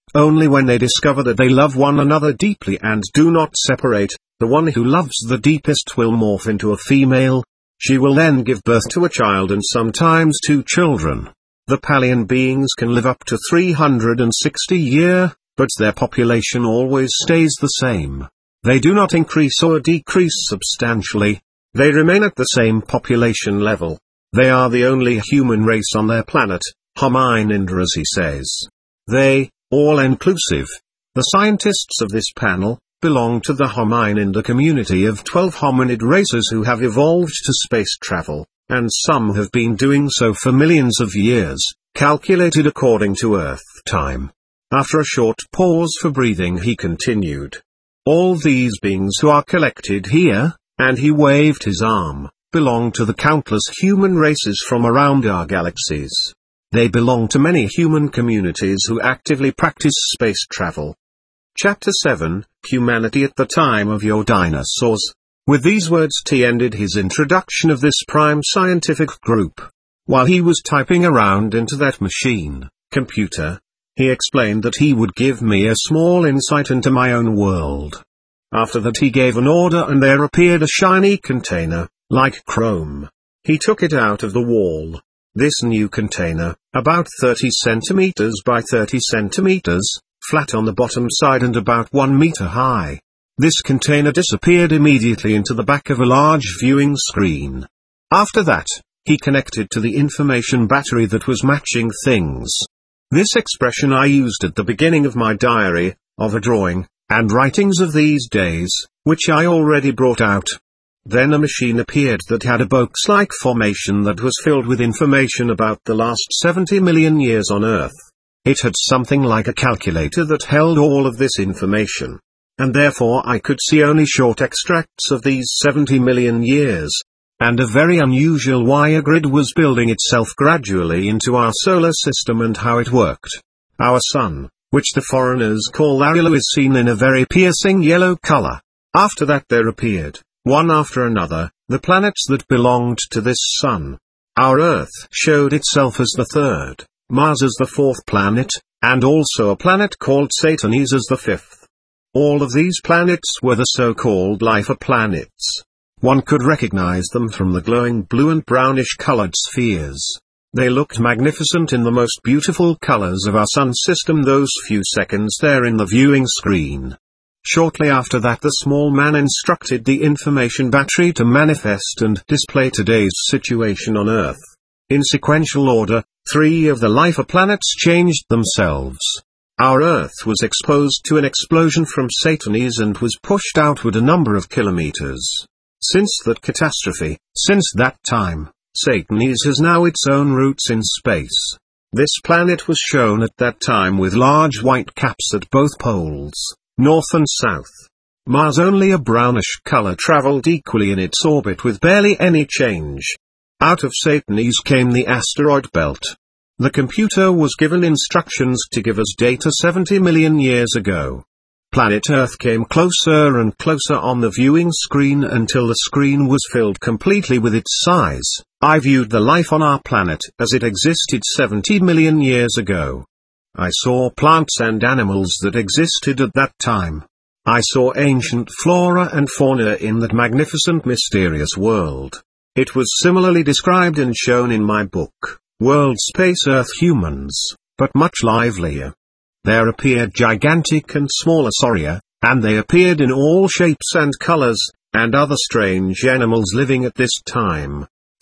Only when they discover that they love one another deeply and do not separate, the one who loves the deepest will morph into a female. She will then give birth to a child and sometimes 2 children. The Palian beings can live up to 360 years, but their population always stays the same. They do not increase or decrease substantially. They remain at the same population level. They are the only human race on their planet, hominidra, as he says. They, all-inclusive. The scientists of this panel, belong to the hominid community of 12 hominid races who have evolved to space travel, and some have been doing so for millions of years, calculated according to Earth time. After a short pause for breathing, he continued. All these beings who are collected here, and he waved his arm, belong to the countless human races from around our galaxies. They belong to many human communities who actively practice space travel. Chapter 7, Humanity at the Time of Your Dinosaurs. With these words T ended his introduction of this prime scientific group. While he was typing around into that machine, computer, he explained that he would give me a small insight into my own world. After that he gave an order and there appeared a shiny container, like chrome. He took it out of the wall. This new container, about 30 centimeters by 30 centimeters, flat on the bottom side and about 1 meter high. This container disappeared immediately into the back of a large viewing screen. After that, he connected to the information battery that was matching things. This expression I used at the beginning of my diary, of a drawing, and writings of these days, which I already brought out. Then a machine appeared that had a box-like formation that was filled with information about the last 70 million years on Earth. It had something like a calculator that held all of this information. And therefore I could see only short extracts of these 70 million years. And a very unusual wire grid was building itself gradually into our solar system and how it worked. Our sun, which the foreigners call Ariel, is seen in a very piercing yellow color. After that there appeared, one after another, the planets that belonged to this sun. Our Earth showed itself as the third, Mars as the fourth planet, and also a planet called Saturnis as the fifth. All of these planets were the so-called life planets. One could recognize them from the glowing blue and brownish-colored spheres. They looked magnificent in the most beautiful colors of our sun system those few seconds there in the viewing screen. Shortly after that the small man instructed the information battery to manifest and display today's situation on Earth. In sequential order, 3 of the life planets changed themselves. Our Earth was exposed to an explosion from Saturnis and was pushed outward a number of kilometers. Since that catastrophe, since that time, Saturnis has now its own roots in space. This planet was shown at that time with large white caps at both poles, north and south. Mars, only a brownish color, traveled equally in its orbit with barely any change. Out of Saturnis came the asteroid belt. The computer was given instructions to give us data 70 million years ago. Planet Earth came closer and closer on the viewing screen until the screen was filled completely with its size. I viewed the life on our planet as it existed 70 million years ago. I saw plants and animals that existed at that time. I saw ancient flora and fauna in that magnificent mysterious world. It was similarly described and shown in my book, World Space Earth Humans, but much livelier. There appeared gigantic and smaller sauria, and they appeared in all shapes and colors, and other strange animals living at this time.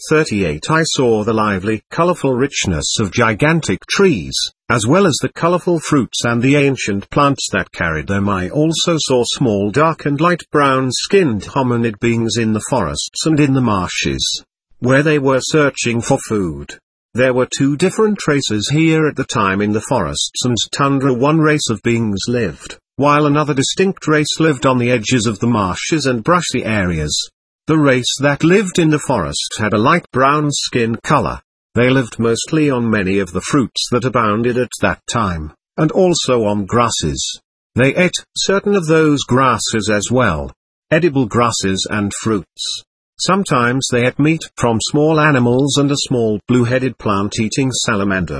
38 I saw the lively, colorful richness of gigantic trees, as well as the colorful fruits and the ancient plants that carried them. I also saw small dark and light brown-skinned hominid beings in the forests and in the marshes, where they were searching for food. There were 2 different races here at the time in the forests and tundra. One race of beings lived, while another distinct race lived on the edges of the marshes and brushy areas. The race that lived in the forest had a light brown skin color. They lived mostly on many of the fruits that abounded at that time, and also on grasses. They ate certain of those grasses as well, edible grasses and fruits. Sometimes they ate meat from small animals and a small blue-headed plant-eating salamander.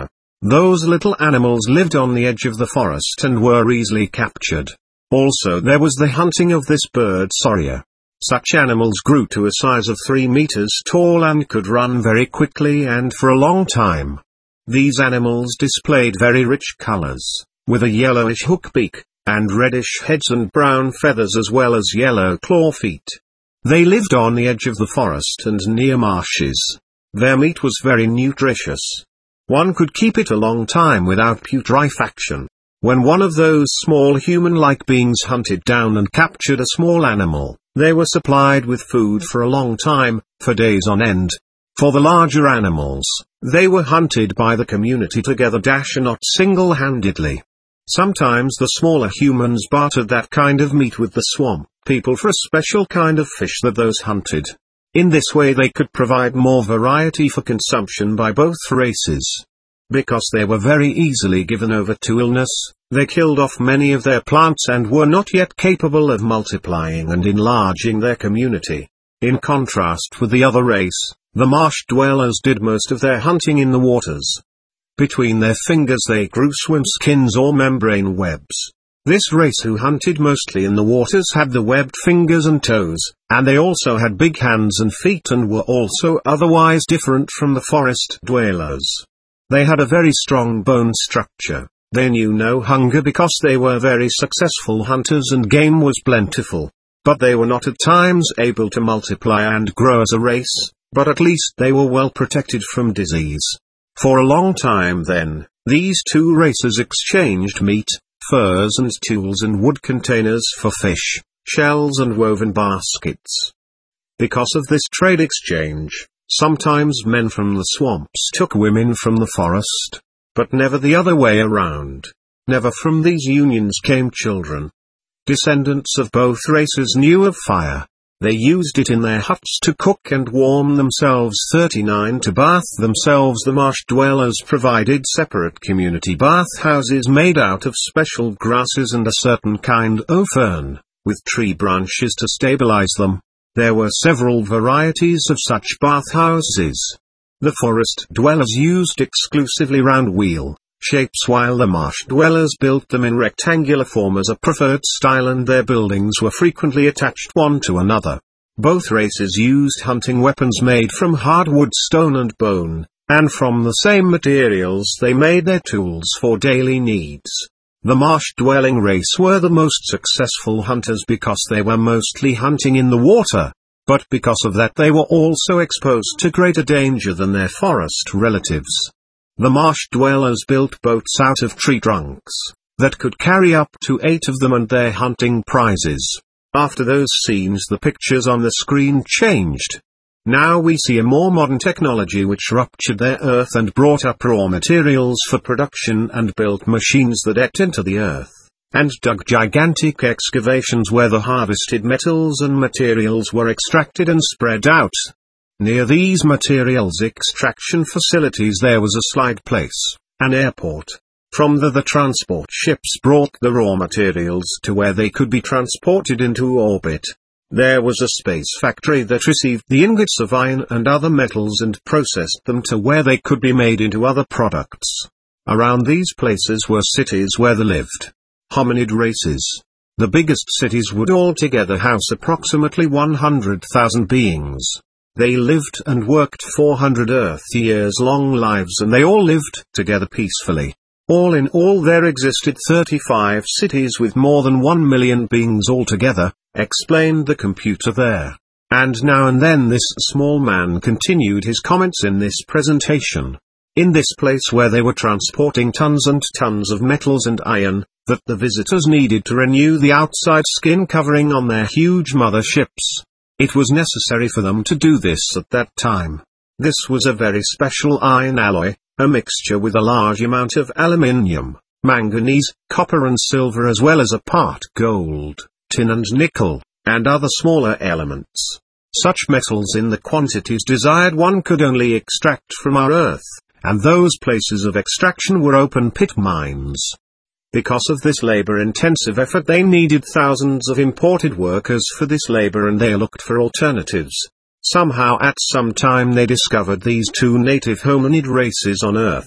Those little animals lived on the edge of the forest and were easily captured. Also there was the hunting of this bird Saurya. Such animals grew to a size of 3 meters tall and could run very quickly and for a long time. These animals displayed very rich colors, with a yellowish hook beak, and reddish heads and brown feathers as well as yellow claw feet. They lived on the edge of the forest and near marshes. Their meat was very nutritious. One could keep it a long time without putrefaction. When one of those small human-like beings hunted down and captured a small animal, they were supplied with food for a long time, for days on end. For the larger animals, they were hunted by the community together not single-handedly. Sometimes the smaller humans bartered that kind of meat with the swamp people for a special kind of fish that those hunted. In this way they could provide more variety for consumption by both races. Because they were very easily given over to illness, they killed off many of their plants and were not yet capable of multiplying and enlarging their community. In contrast with the other race, the marsh dwellers did most of their hunting in the waters. Between their fingers they grew swim skins or membrane webs. This race who hunted mostly in the waters had the webbed fingers and toes, and they also had big hands and feet and were also otherwise different from the forest dwellers. They had a very strong bone structure. They knew no hunger because they were very successful hunters and game was plentiful. But they were not at times able to multiply and grow as a race, but at least they were well protected from disease. For a long time then, these two races exchanged meat, furs and tools and wood containers for fish, shells and woven baskets. Because of this trade exchange, sometimes men from the swamps took women from the forest, but never the other way around. Never from these unions came children. Descendants of both races knew of fire. They used it in their huts to cook and warm themselves. 39 To bath themselves. The marsh dwellers provided separate community bathhouses made out of special grasses and a certain kind of fern, with tree branches to stabilize them. There were several varieties of such bathhouses. The forest dwellers used exclusively round wheel shapes while the marsh dwellers built them in rectangular form as a preferred style and their buildings were frequently attached one to another. Both races used hunting weapons made from hardwood, stone and bone, and from the same materials they made their tools for daily needs. The marsh-dwelling race were the most successful hunters because they were mostly hunting in the water, but because of that they were also exposed to greater danger than their forest relatives. The marsh dwellers built boats out of tree trunks, that could carry up to 8 of them and their hunting prizes. After those scenes the pictures on the screen changed. Now we see a more modern technology which ruptured their earth and brought up raw materials for production and built machines that ate into the earth, and dug gigantic excavations where the harvested metals and materials were extracted and spread out. Near these materials extraction facilities there was a slide place, an airport. From there the transport ships brought the raw materials to where they could be transported into orbit. There was a space factory that received the ingots of iron and other metals and processed them to where they could be made into other products. Around these places were cities where there lived hominid races. The biggest cities would altogether house approximately 100,000 beings. They lived and worked 400 Earth years long lives and they all lived together peacefully. All in all there existed 35 cities with more than 1 million beings altogether, explained the computer there. And now and then this small man continued his comments in this presentation. In this place where they were transporting tons and tons of metals and iron, that the visitors needed to renew the outside skin covering on their huge mother ships. It was necessary for them to do this at that time. This was a very special iron alloy, a mixture with a large amount of aluminium, manganese, copper and silver as well as a part gold, tin and nickel, and other smaller elements. Such metals in the quantities desired one could only extract from our Earth, and those places of extraction were open pit mines. Because of this labor-intensive effort they needed thousands of imported workers for this labor and they looked for alternatives. Somehow at some time they discovered these two native hominid races on Earth.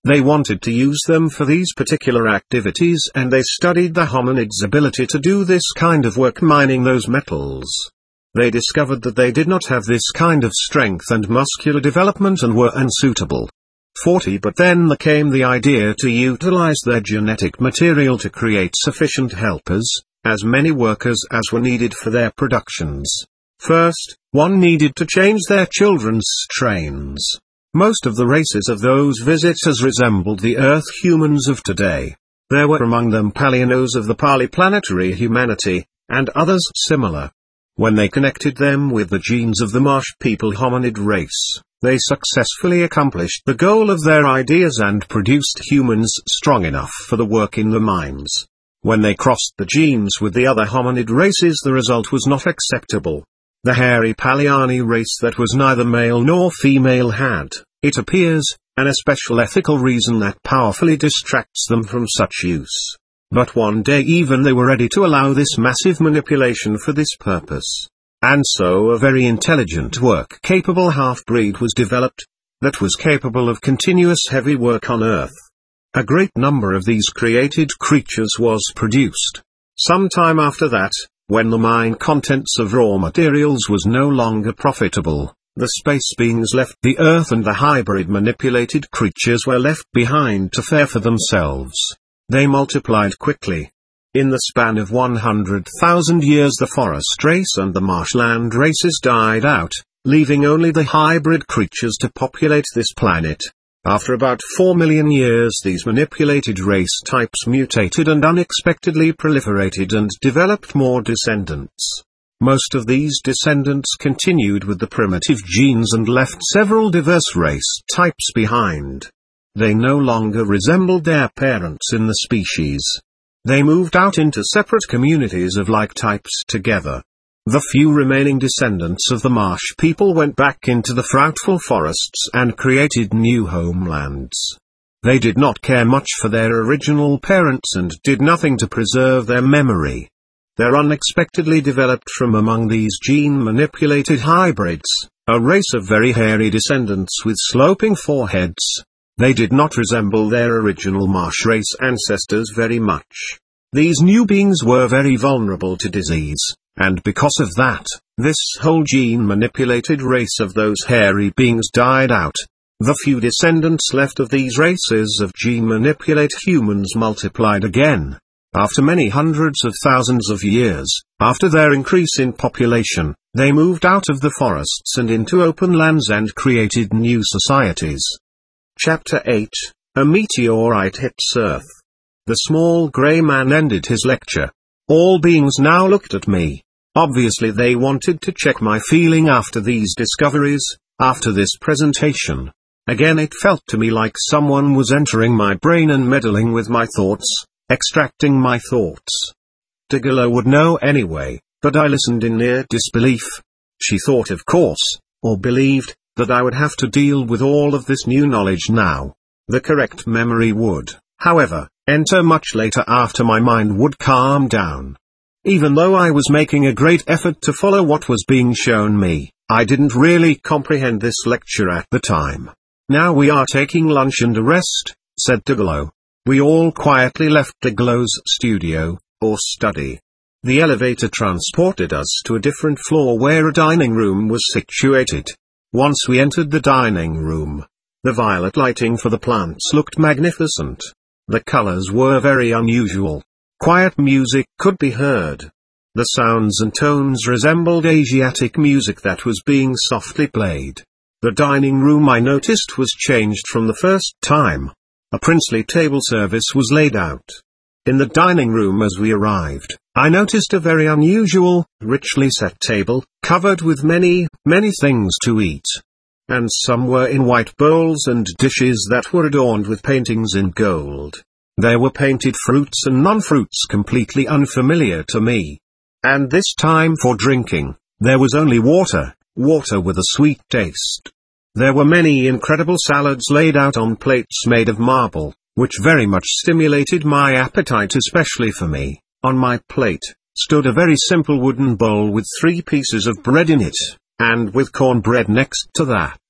They wanted to use them for these particular activities, and they studied the hominids' ability to do this kind of work mining those metals. They discovered that they did not have this kind of strength and muscular development and were unsuitable. 40 But then there came the idea to utilize their genetic material to create sufficient helpers, as many workers as were needed for their productions. First, one needed to change their children's strains. Most of the races of those visitors resembled the Earth humans of today. There were among them Palianos of the Polyplanetary humanity, and others similar. When they connected them with the genes of the Marsh people hominid race, they successfully accomplished the goal of their ideas and produced humans strong enough for the work in the mines. When they crossed the genes with the other hominid races, the result was not acceptable. The hairy Paliani race that was neither male nor female had, it appears, an especial ethical reason that powerfully distracts them from such use. But one day even they were ready to allow this massive manipulation for this purpose. And so a very intelligent work-capable half-breed was developed, that was capable of continuous heavy work on Earth. A great number of these created creatures was produced. Some time after that, when the mine contents of raw materials was no longer profitable, the space beings left the Earth and the hybrid manipulated creatures were left behind to fare for themselves. They multiplied quickly. In the span of 100,000 years the forest race and the marshland races died out, leaving only the hybrid creatures to populate this planet. After about 4 million years these manipulated race types mutated and unexpectedly proliferated and developed more descendants. Most of these descendants continued with the primitive genes and left several diverse race types behind. They no longer resembled their parents in the species. They moved out into separate communities of like types together. The few remaining descendants of the Marsh people went back into the fruitful forests and created new homelands. They did not care much for their original parents and did nothing to preserve their memory. There unexpectedly developed from among these gene-manipulated hybrids, a race of very hairy descendants with sloping foreheads. They did not resemble their original Marsh race ancestors very much. These new beings were very vulnerable to disease, and because of that, this whole gene-manipulated race of those hairy beings died out. The few descendants left of these races of gene-manipulate humans multiplied again. After many hundreds of thousands of years, after their increase in population, they moved out of the forests and into open lands and created new societies. Chapter 8, A Meteorite Hits Earth. The small grey man ended his lecture. All beings now looked at me. Obviously they wanted to check my feeling after these discoveries, after this presentation. Again it felt to me like someone was entering my brain and meddling with my thoughts, extracting my thoughts. Digalo would know anyway, but I listened in near disbelief. She thought of course, or believed, that I would have to deal with all of this new knowledge now. The correct memory would, however, enter much later after my mind would calm down. Even though I was making a great effort to follow what was being shown me, I didn't really comprehend this lecture at the time. Now we are taking lunch and a rest, said Digalo. We all quietly left Digalo's studio, or study. The elevator transported us to a different floor where a dining room was situated. Once we entered the dining room, the violet lighting for the plants looked magnificent. The colors were very unusual. Quiet music could be heard. The sounds and tones resembled Asiatic music that was being softly played. The dining room I noticed was changed from the first time. A princely table service was laid out. In the dining room as we arrived, I noticed a very unusual, richly set table, covered with many, many things to eat. And some were in white bowls and dishes that were adorned with paintings in gold. There were painted fruits and non-fruits completely unfamiliar to me. And this time for drinking, there was only water, water with a sweet taste. There were many incredible salads laid out on plates made of marble, which very much stimulated my appetite, especially for me. On my plate stood a very simple wooden bowl with 3 pieces of bread in it, and with cornbread next to that.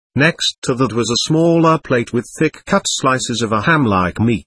Next to that was a smaller plate with thick cut slices of a ham-like meat.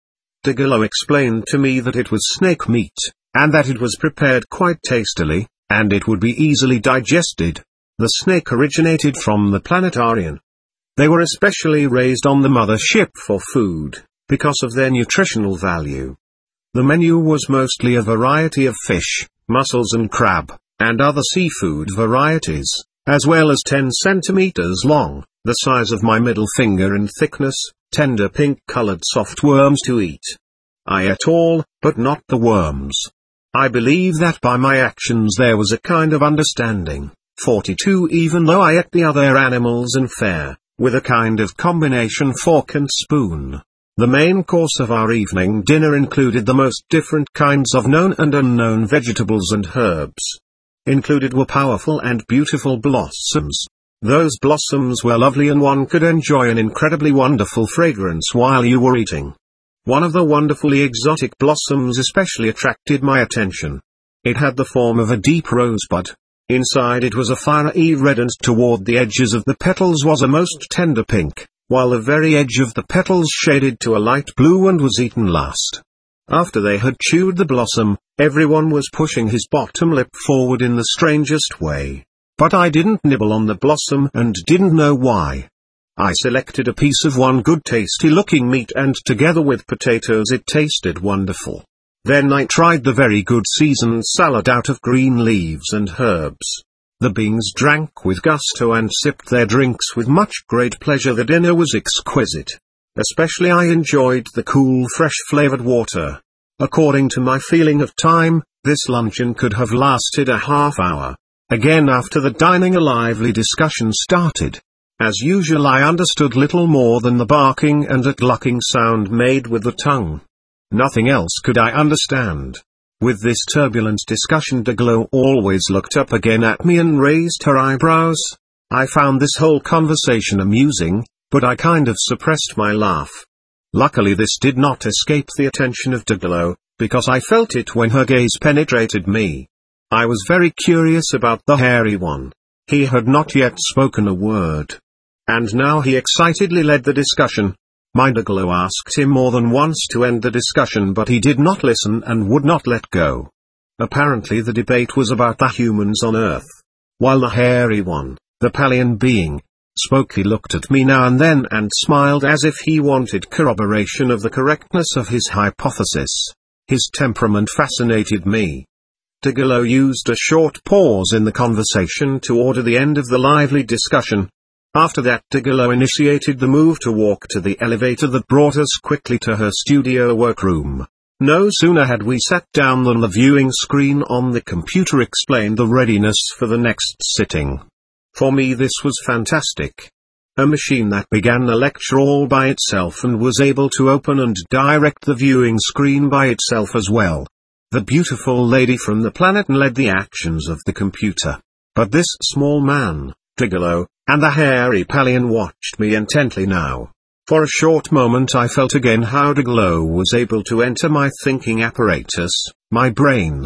Digolo explained to me that it was snake meat, and that it was prepared quite tastily, and it would be easily digested. The snake originated from the planet Aryan. They were especially raised on the mother ship for food, because of their nutritional value. The menu was mostly a variety of fish, mussels and crab, and other seafood varieties, as well as 10 centimeters long, the size of my middle finger in thickness, tender pink-colored soft worms to eat. I ate all, but not the worms. I believe that by my actions there was a kind of understanding. 42 Even though I ate the other animals in fare, with a kind of combination fork and spoon. The main course of our evening dinner included the most different kinds of known and unknown vegetables and herbs. Included were powerful and beautiful blossoms. Those blossoms were lovely and one could enjoy an incredibly wonderful fragrance while you were eating. One of the wonderfully exotic blossoms especially attracted my attention. It had the form of a deep rosebud. Inside it was a fiery red and toward the edges of the petals was a most tender pink, while the very edge of the petals shaded to a light blue and was eaten last. After they had chewed the blossom, everyone was pushing his bottom lip forward in the strangest way. But I didn't nibble on the blossom and didn't know why. I selected a piece of one good tasty looking meat and together with potatoes it tasted wonderful. Then I tried the very good seasoned salad out of green leaves and herbs. The beings drank with gusto and sipped their drinks with much great pleasure. The dinner was exquisite. Especially I enjoyed the cool fresh flavored water. According to my feeling of time, this luncheon could have lasted a half hour. Again after the dining a lively discussion started. As usual I understood little more than the barking and a clucking sound made with the tongue. Nothing else could I understand. With this turbulent discussion Digolo always looked up again at me and raised her eyebrows. I found this whole conversation amusing, but I kind of suppressed my laugh. Luckily this did not escape the attention of Digolo, because I felt it when her gaze penetrated me. I was very curious about the hairy one. He had not yet spoken a word. And now he excitedly led the discussion. My Digolo asked him more than once to end the discussion but he did not listen and would not let go. Apparently the debate was about the humans on Earth. While the hairy one, the Palian being, spoke he looked at me now and then and smiled as if he wanted corroboration of the correctness of his hypothesis. His temperament fascinated me. Digolo used a short pause in the conversation to order the end of the lively discussion. After that Digolo initiated the move to walk to the elevator that brought us quickly to her studio workroom. No sooner had we sat down than the viewing screen on the computer explained the readiness for the next sitting. For me this was fantastic. A machine that began a lecture all by itself and was able to open and direct the viewing screen by itself as well. The beautiful lady from the planet led the actions of the computer. But this small man, Digolo, and the hairy Palian watched me intently now. For a short moment I felt again how Digolo was able to enter my thinking apparatus, my brain.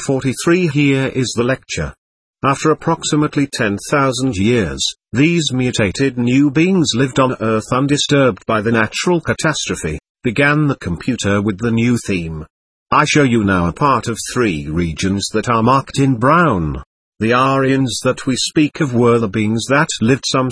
43 Here is the lecture. After approximately 10,000 years, these mutated new beings lived on Earth undisturbed by the natural catastrophe. Began the computer with the new theme. I show you now a part of 3 regions that are marked in brown. The Aryans that we speak of were the beings that lived some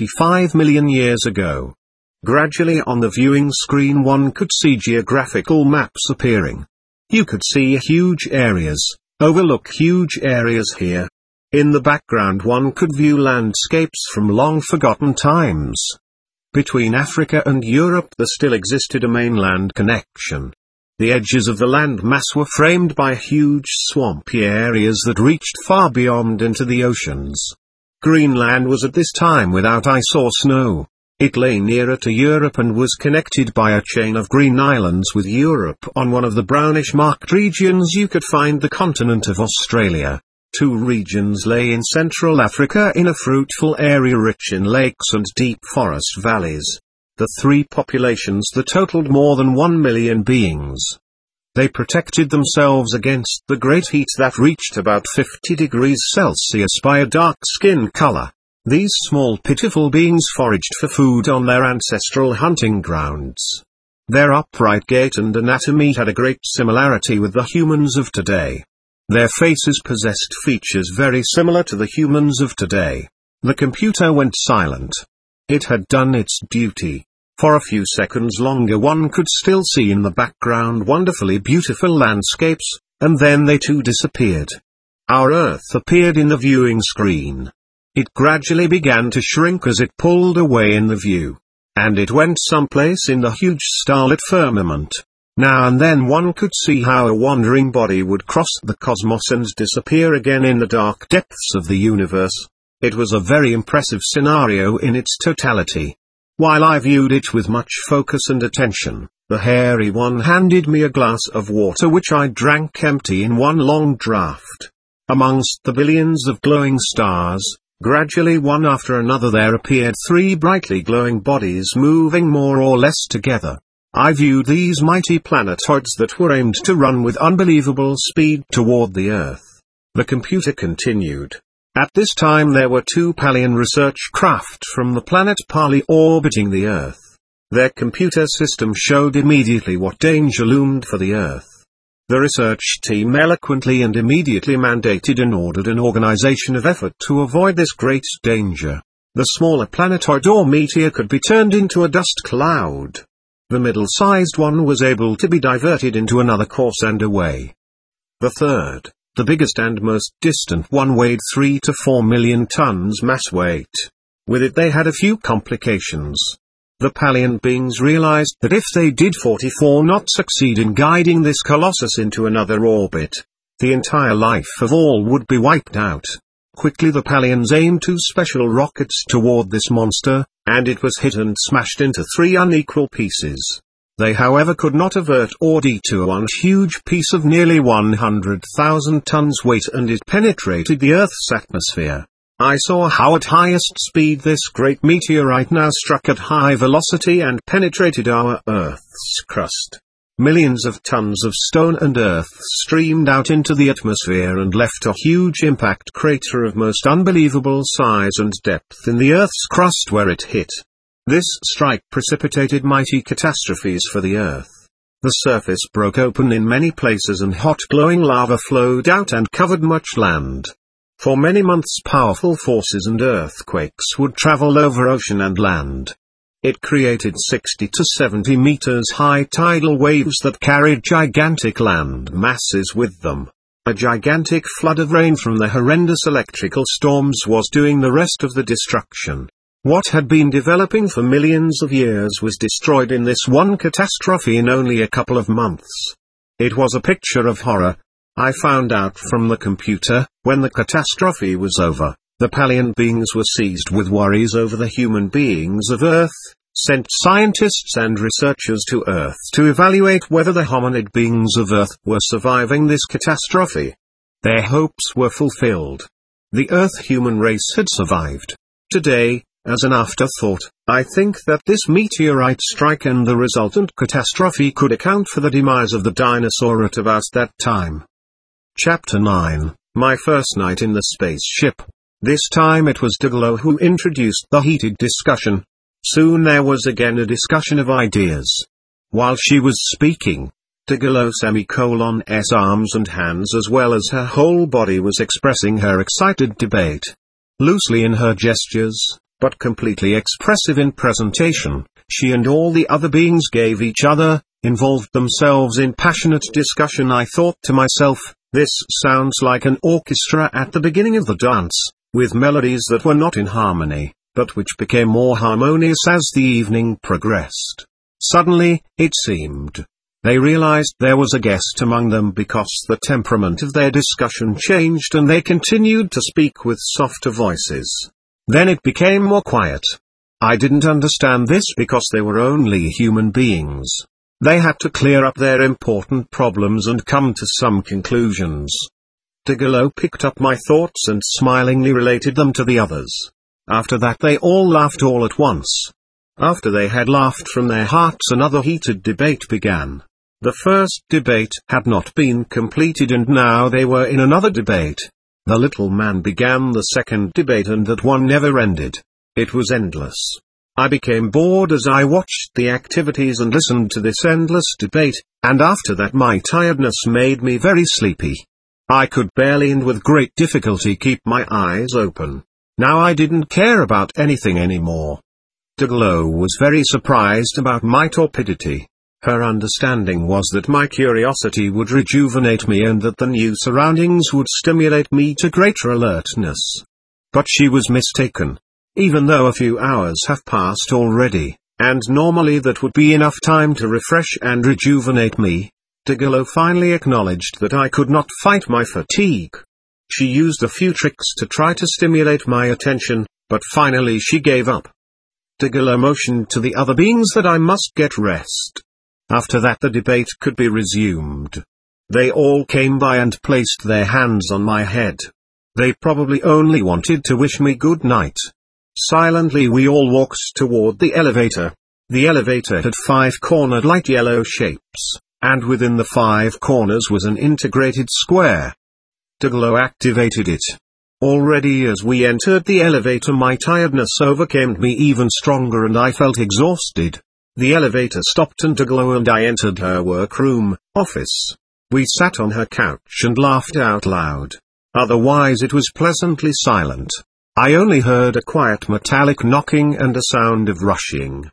65 million years ago. Gradually on the viewing screen one could see geographical maps appearing. You could see huge areas, overlook huge areas here. In the background one could view landscapes from long forgotten times. Between Africa and Europe there still existed a mainland connection. The edges of the land mass were framed by huge swampy areas that reached far beyond into the oceans. Greenland was at this time without ice or snow. It lay nearer to Europe and was connected by a chain of green islands with Europe. On one of the brownish marked regions you could find the continent of Australia. 2 regions lay in Central Africa in a fruitful area rich in lakes and deep forest valleys. The 3 populations that totaled more than 1 million beings. They protected themselves against the great heat that reached about 50 degrees Celsius by a dark skin color. These small pitiful beings foraged for food on their ancestral hunting grounds. Their upright gait and anatomy had a great similarity with the humans of today. Their faces possessed features very similar to the humans of today. The computer went silent. It had done its duty. For a few seconds longer one could still see in the background wonderfully beautiful landscapes, and then they too disappeared. Our Earth appeared in the viewing screen. It gradually began to shrink as it pulled away in the view. And it went someplace in the huge starlit firmament. Now and then one could see how a wandering body would cross the cosmos and disappear again in the dark depths of the universe. It was a very impressive scenario in its totality. While I viewed it with much focus and attention, the hairy one handed me a glass of water which I drank empty in one long draught. Amongst the billions of glowing stars, gradually one after another there appeared 3 brightly glowing bodies moving more or less together. I viewed these mighty planetoids that were aimed to run with unbelievable speed toward the Earth. The computer continued. At this time there were 2 Palian research craft from the planet Pali orbiting the Earth. Their computer system showed immediately what danger loomed for the Earth. The research team eloquently and immediately mandated and ordered an organization of effort to avoid this great danger. The smaller planetoid or meteor could be turned into a dust cloud. The middle-sized one was able to be diverted into another course and away. The third, the biggest and most distant one, weighed 3 to 4 million tons mass weight. With it they had a few complications. The Palian beings realized that if they did 44 not succeed in guiding this colossus into another orbit, the entire life of all would be wiped out. Quickly the Palians aimed 2 special rockets toward this monster, and it was hit and smashed into 3 unequal pieces. They however could not avert or detour one huge piece of nearly 100,000 tons weight, and it penetrated the Earth's atmosphere. I saw how at highest speed this great meteorite now struck at high velocity and penetrated our Earth's crust. Millions of tons of stone and earth streamed out into the atmosphere and left a huge impact crater of most unbelievable size and depth in the Earth's crust where it hit. This strike precipitated mighty catastrophes for the Earth. The surface broke open in many places and hot glowing lava flowed out and covered much land. For many months powerful forces and earthquakes would travel over ocean and land. It created 60 to 70 meters high tidal waves that carried gigantic land masses with them. A gigantic flood of rain from the horrendous electrical storms was doing the rest of the destruction. What had been developing for millions of years was destroyed in this one catastrophe in only a couple of months. It was a picture of horror. I found out from the computer, when the catastrophe was over, the Palian beings were seized with worries over the human beings of Earth, sent scientists and researchers to Earth to evaluate whether the hominid beings of Earth were surviving this catastrophe. Their hopes were fulfilled. The Earth human race had survived. Today, as an afterthought, I think that this meteorite strike and the resultant catastrophe could account for the demise of the dinosaur at about that time. Chapter 9, My First Night in the Spaceship. This time it was Digalow who introduced the heated discussion. Soon there was again a discussion of ideas. While she was speaking, Digalow's arms and hands as well as her whole body was expressing her excited debate. Loosely in her gestures, but completely expressive in presentation, she and all the other beings gave each other, involved themselves in passionate discussion. I thought to myself, this sounds like an orchestra at the beginning of the dance, with melodies that were not in harmony, but which became more harmonious as the evening progressed. Suddenly, it seemed, they realized there was a guest among them because the temperament of their discussion changed and they continued to speak with softer voices. Then it became more quiet. I didn't understand this because they were only human beings. They had to clear up their important problems and come to some conclusions. Digalow picked up my thoughts and smilingly related them to the others. After that they all laughed all at once. After they had laughed from their hearts another heated debate began. The first debate had not been completed and now they were in another debate. The little man began the second debate, and that one never ended. It was endless. I became bored as I watched the activities and listened to this endless debate, and after that my tiredness made me very sleepy. I could barely and with great difficulty keep my eyes open. Now I didn't care about anything anymore. Diglo was very surprised about my torpidity. Her understanding was that my curiosity would rejuvenate me and that the new surroundings would stimulate me to greater alertness. But she was mistaken. Even though a few hours have passed already, and normally that would be enough time to refresh and rejuvenate me, Diglo finally acknowledged that I could not fight my fatigue. She used a few tricks to try to stimulate my attention, but finally she gave up. Diglo motioned to the other beings that I must get rest. After that the debate could be resumed. They all came by and placed their hands on my head. They probably only wanted to wish me good night. Silently we all walked toward the elevator. The elevator had 5 cornered light yellow shapes, and within the 5 corners was an integrated square. Diglo activated it. Already as we entered the elevator my tiredness overcame me even stronger and I felt exhausted. The elevator stopped and Diglo and I entered her workroom, office. We sat on her couch and laughed out loud. Otherwise it was pleasantly silent. I only heard a quiet metallic knocking and a sound of rushing.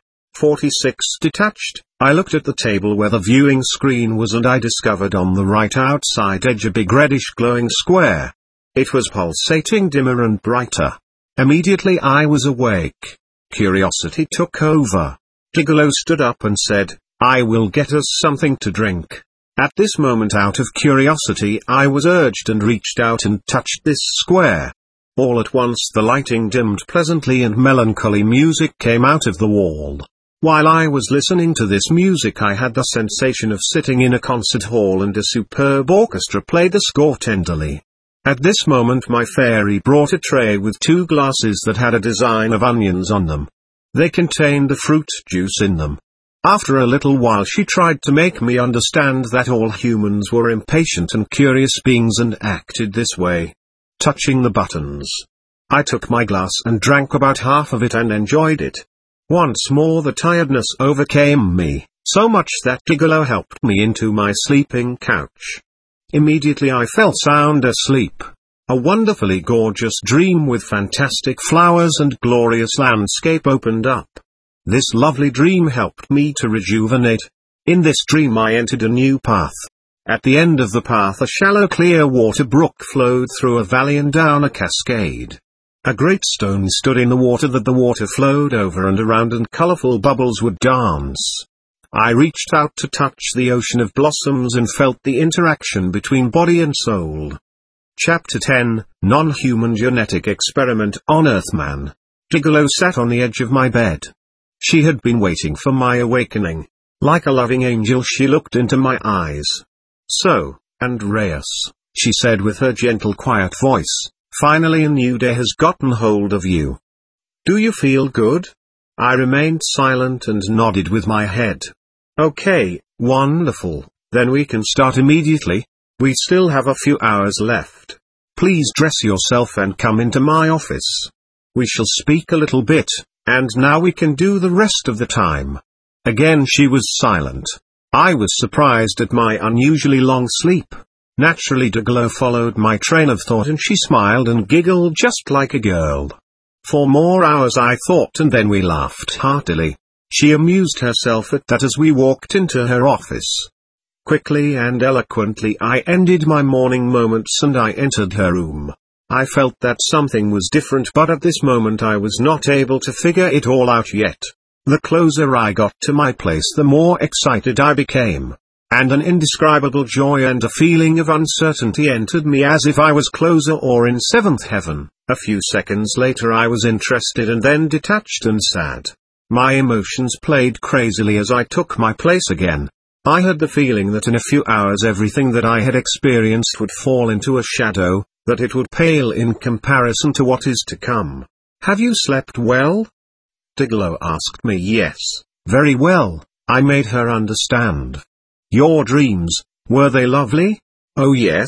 46 detached. I looked at the table where the viewing screen was and I discovered on the right outside edge a big reddish glowing square. It was pulsating dimmer and brighter. Immediately I was awake. Curiosity took over. Diglo stood up and said, "I will get us something to drink." At this moment out of curiosity I was urged and reached out and touched this square. All at once the lighting dimmed pleasantly and melancholy music came out of the wall. While I was listening to this music I had the sensation of sitting in a concert hall and a superb orchestra played the score tenderly. At this moment my fairy brought a tray with 2 glasses that had a design of onions on them. They contained the fruit juice in them. After a little while she tried to make me understand that all humans were impatient and curious beings and acted this way. Touching the buttons. I took my glass and drank about half of it and enjoyed it. Once more the tiredness overcame me, so much that Diglo helped me into my sleeping couch. Immediately I fell sound asleep. A wonderfully gorgeous dream with fantastic flowers and glorious landscape opened up. This lovely dream helped me to rejuvenate. In this dream I entered a new path. At the end of the path a shallow clear water brook flowed through a valley and down a cascade. A great stone stood in the water that the water flowed over and around and colorful bubbles would dance. I reached out to touch the ocean of blossoms and felt the interaction between body and soul. Chapter 10, Non-Human Genetic Experiment on Earthman. Diglo sat on the edge of my bed. She had been waiting for my awakening. Like a loving angel she looked into my eyes. "So, Andreas," she said with her gentle quiet voice, "finally a new day has gotten hold of you. Do you feel good?" I remained silent and nodded with my head. "Okay, wonderful, then we can start immediately. We still have a few hours left. Please dress yourself and come into my office. We shall speak a little bit, and now we can do the rest of the time." Again she was silent. I was surprised at my unusually long sleep. Naturally Diglo followed my train of thought and she smiled and giggled just like a girl. For more hours I thought and then we laughed heartily. She amused herself at that as we walked into her office. Quickly and eloquently I ended my morning moments and I entered her room. I felt that something was different but at this moment I was not able to figure it all out yet. The closer I got to my place the more excited I became. And an indescribable joy and a feeling of uncertainty entered me as if I was closer or in 7th heaven. A few seconds later I was interested and then detached and sad. My emotions played crazily as I took my place again. I had the feeling that in a few hours everything that I had experienced would fall into a shadow, that it would pale in comparison to what is to come. "Have you slept well?" Diglo asked me. "Yes, very well," I made her understand. "Your dreams, were they lovely?" "Oh yes,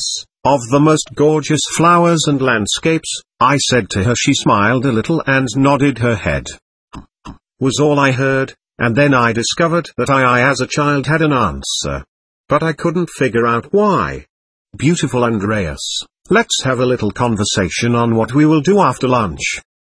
of the most gorgeous flowers and landscapes, I said to her. She smiled a little and nodded her head. Was all I heard, and then I discovered that I as a child had an answer. But I couldn't figure out why. Beautiful Andreas, let's have a little conversation on what we will do after lunch.